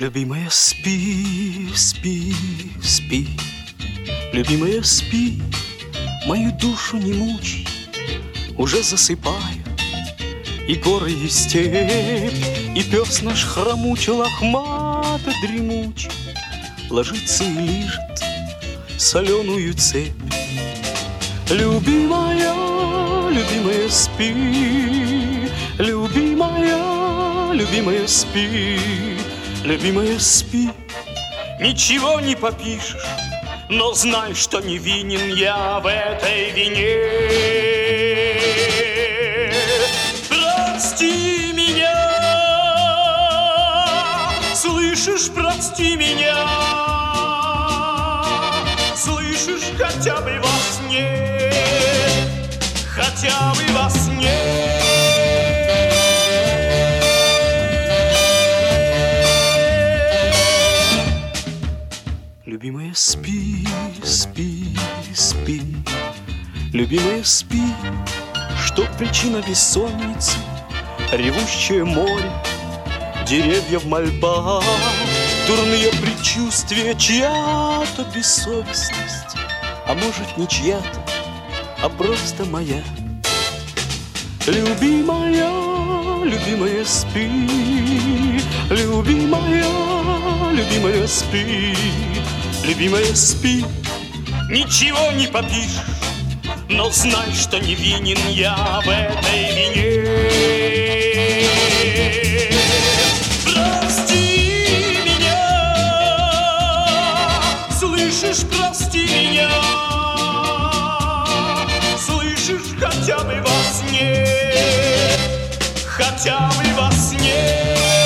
Любимая, спи, спи, спи. Любимая, спи, мою душу не мучай. Уже засыпаю и горы, и степь, и пес наш хромучий, лохмато дремучий ложится и лижет соленую цепь. Любимая, любимая, спи. Любимая, любимая, спи. Любимая, спи. Ничего не попишешь, но знай, что не винен я в этой вине. Прости меня, слышишь, прости меня, слышишь, хотя бы во сне, хотя бы во сне. Любимая, спи, спи, спи. Любимая, спи. Что причина бессонницы? Ревущее море, деревья в мольбах, дурные предчувствия, чья-то бессовестность, а может, не чья-то, а просто моя. Любимая, любимая, спи. Любимая, любимая, спи. Любимая, спи. Ничего не попишешь, но знай, что не винен я в этой вине. Прости меня, слышишь, прости меня, слышишь, хотя бы во сне, хотя бы во сне.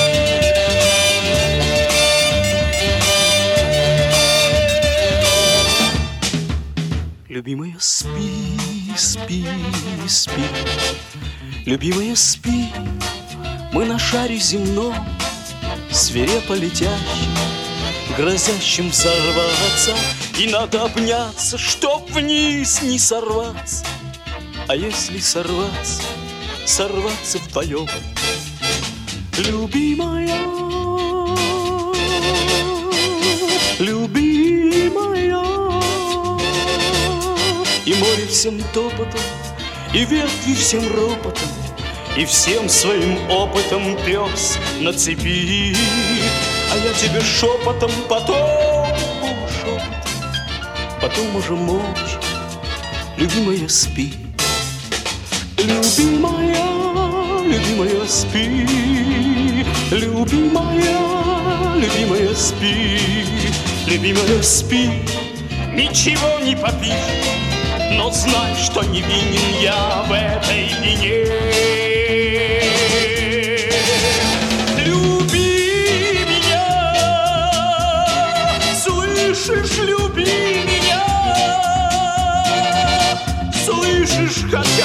Любимая, спи, спи, спи. Любимая, спи. Мы на шаре земном, свирепо летящим, грозящим взорваться, и надо обняться, чтоб вниз не сорваться. А если сорваться, сорваться вдвоем. Любимая, любимая. И море всем топотом, и ветви всем ропотом, и всем своим опытом пес на цепи. А я тебе шепотом, потом шепотом, потом уже молча. Любимая, спи. Любимая, любимая, спи. Любимая, любимая, спи. Любимая, спи. Ничего не попишешь, но знай, что не винен я в этой вине. Люби меня, слышишь, люби меня, слышишь, хотя